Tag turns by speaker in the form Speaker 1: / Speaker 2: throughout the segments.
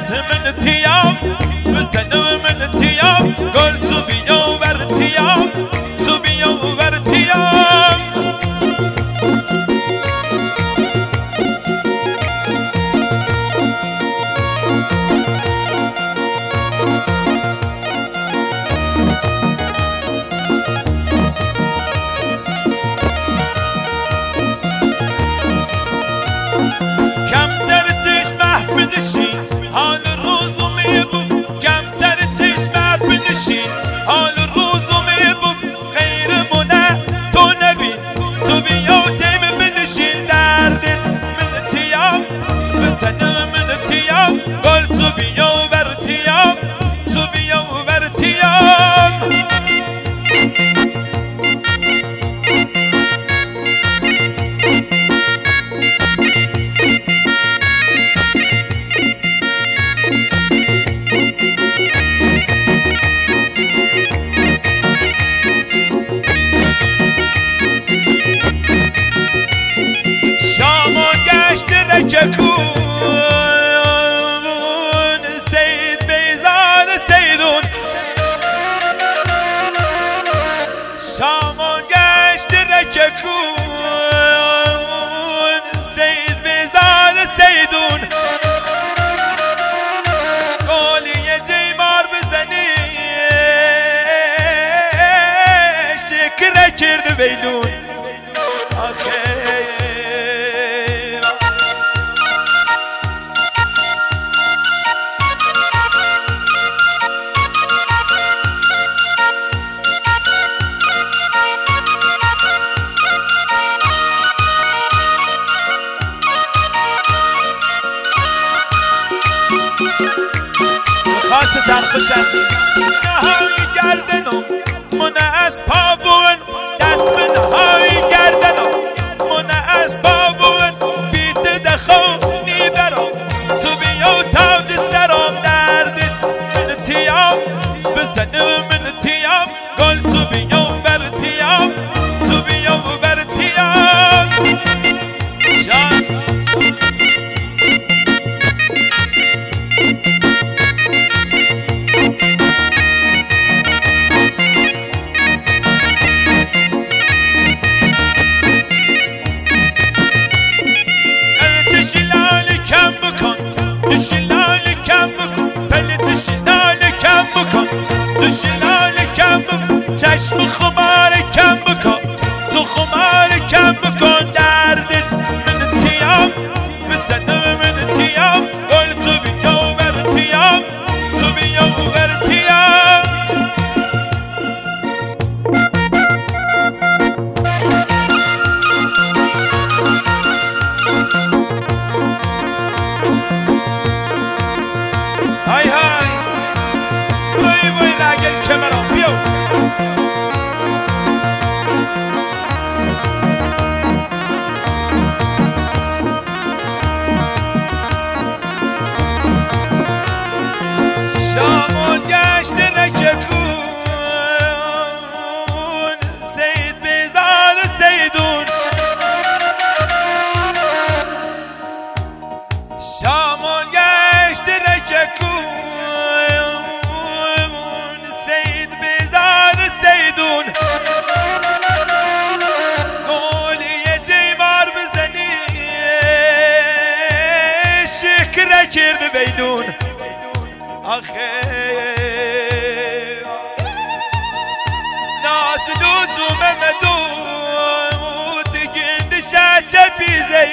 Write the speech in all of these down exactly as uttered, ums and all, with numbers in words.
Speaker 1: دردت من تیام بزنم من تیام گل تو بیا و بر تیام تو بیا و بر تیام کم سر چشمه بنشین حال روزو میبود کم سر چشمه بنشین حال روزو میبود غیرمونه تو نبین تو بیا و دیم بنشین دردت من تیام بزنم من تیام گل تو بیا و بر تیام تو بیا و بر تیام کون سید بیزار سیدون شامان گشت رککون سید بیزار سیدون گولی جیمار بزنی شکر کرد بیلون آخه خاصة خوش عزیز نهایی گردنم من از پاون دست به نهایی گردنم من از پاون بیت دخونی برام تو بیا و تاج سرام دردت من تیام بزنم من تیام گل تو بیا و بر تیام تو بیا و بر تیام شان چشم خمار کم بکن تو خمار کم بکن دردت من تیام بزنم من تیام گل تو بیا و بر تیام تو بیا و بر تیام های های وای وای لگل کمران بیو شامان گشت رککون سید بیزار سیدون شامان گشت رککون سید بیزار سیدون گولی جیمار بزنی شکر کرد بیلون آخه ناس دوتو ممدود گند شاچه بیزی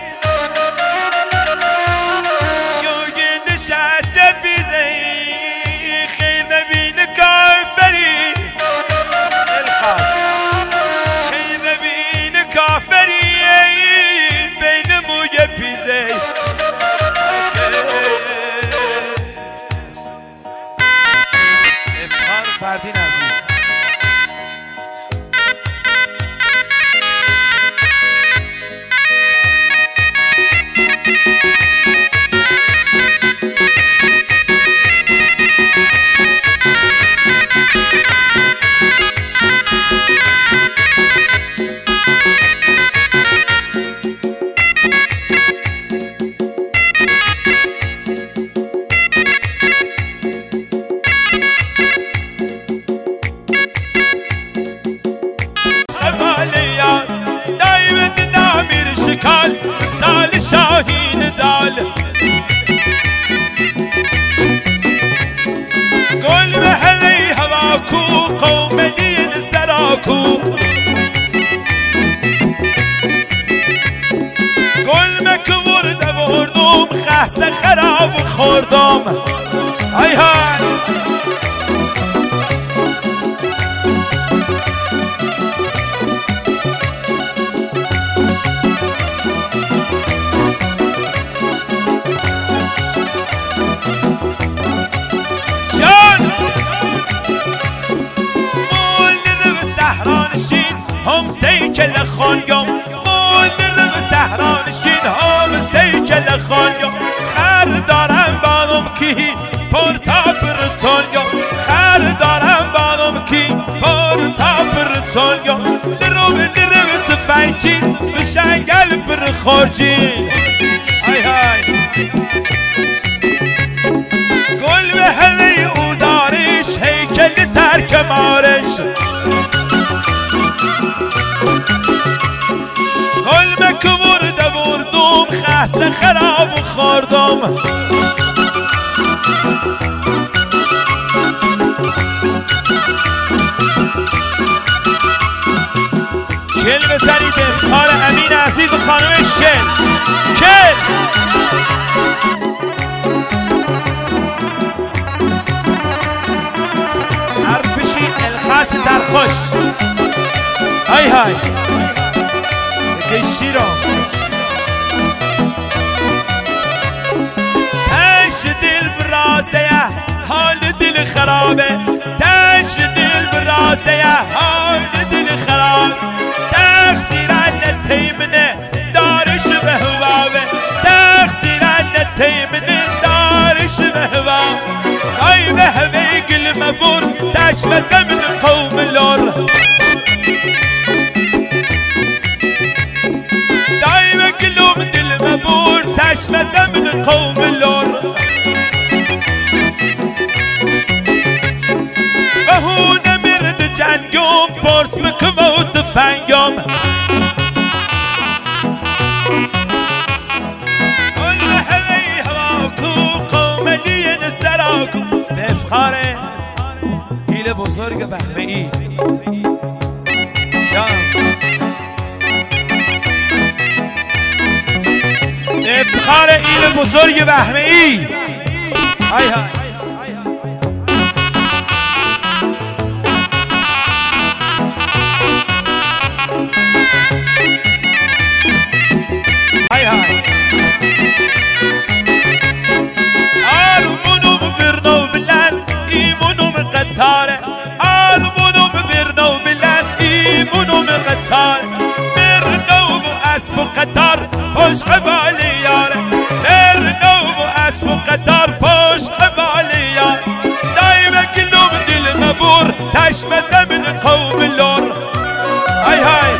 Speaker 1: یو گند شاچه بیزی خیر نبین کافری الخاص خیر نبین کافری بین موی بیزی فردین عزیز کو گل که ورده وردم خسته خراب خوردم های های جان مول رو سهرانشین هم سیکل خانگم مول رو سهرانشین هم سیکل خانگم خر دارم بانم کی پرتا پرتونگم خر دارم بانم کی پرتا پرتونگم لرو لرو تفایچین بشنگل پر خورجین های های گل به همه او دارش هیکل ترک مارش گل که ورده وردم خسته خراب خوردم کل بزنید افتخار امین عزیز و خانمش کل کل حرفشی الخاص ترخوش های های یکی شیرو تش دل برازه حال دل خرابه تش دل برازه حال دل خراب تقصیران تیمنه دارش به هوابه تقصیران تیمنه دارش به هوابه ای به هوی گل مبور تش مزمن قوم لور دایم گلوم دل مبور تش مزمن قوم لور بهونه مرد جنگم پرس بکم و تفنگم اون هوی هواکو قوم لین سراکو به افتخار هیل بزرگ بهمه‌ای افتخار ایل بزرگ بهمه‌ای های های های های آرمونو برنو بلند ایمونو قطاره آرمونو برنو بلند ایمونو قطاره برنو اسب و قطار پشت قبالی یاره برنو اسب و قطار پشت قبالی یاره دایم گلوم دل مبور تش مزمن قوم لور های های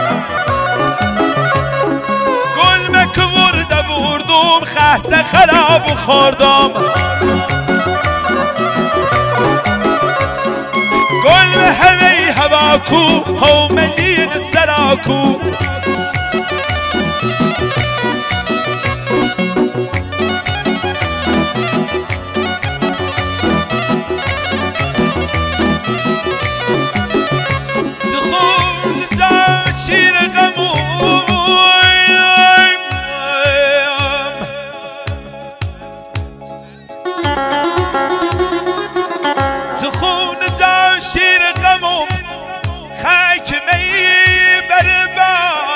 Speaker 1: گل مک ورده وردم خسته خراب خوردم گل به همه هواکو قوم لین سراکو خاک می بر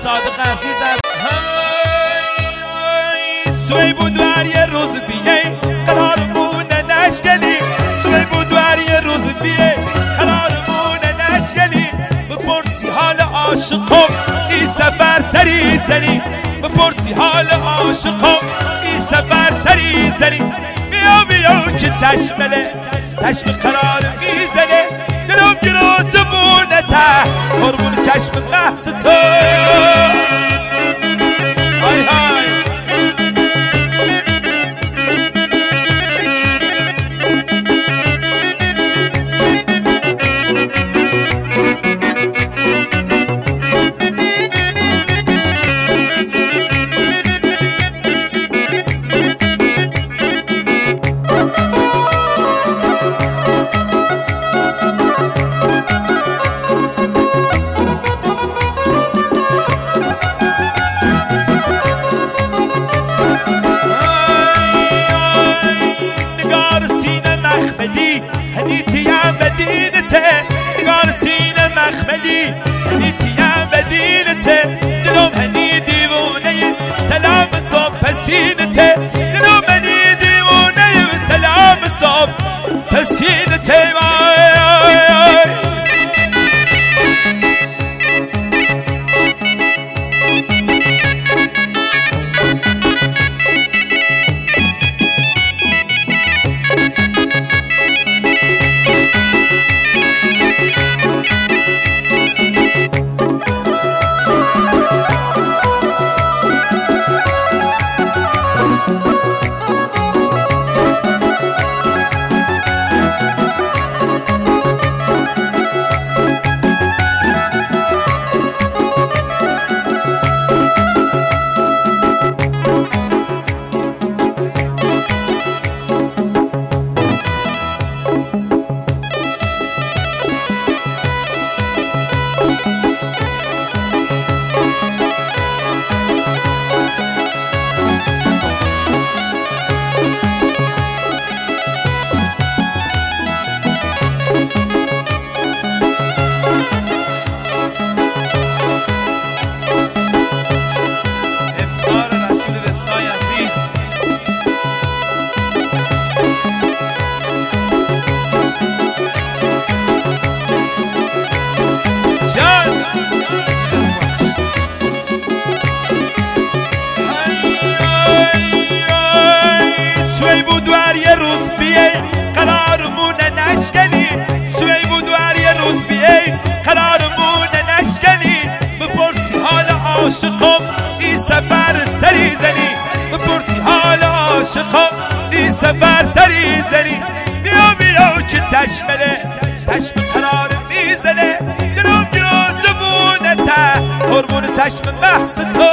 Speaker 1: صادق عزیزم. سوی بود ور یه روز بیه قرارمونه نشکنی، سوی بود ور یه روز بیه قرارمونه نشکنی، بپرسی حال عاشقم ای سفر سری زنی، بپرسی حال عاشقم ای سفر سری زنی، بیا بیا که چشمله چشم قرار میزنه، دلم گرو تو بونه ته قربون چشم بحث تو. های های هنيتيا مدينته نقار سينا مخملي، هنيتيا مدينته دلوم هني ديووني سلام صوب بسينته، دلوم هني ديووني سلام صوب بسينته. سوی بود ور یه روز بیه قرارمونه نشکنی، سوی بود ور یه روز بیه قرارمونه نشکنی، بپرسی حال عاشقم ای سفر سری زنی، بپرسی حال عاشقم ای سفر سری زنی، بیا بیا که چشمله چشم قرار میزنه، درم درم جبونه ته قربون چشم بحث تو.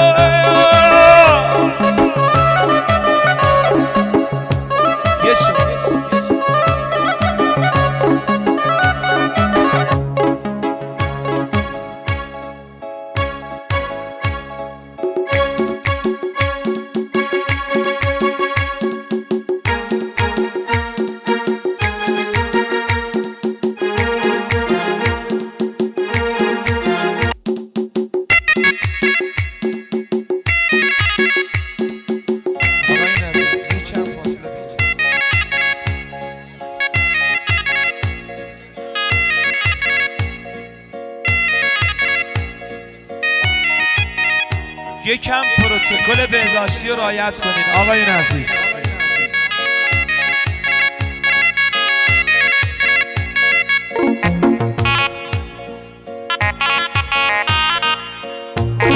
Speaker 1: یکم پروتکل بهداشتی رو رعایت کنید آقایون عزیز.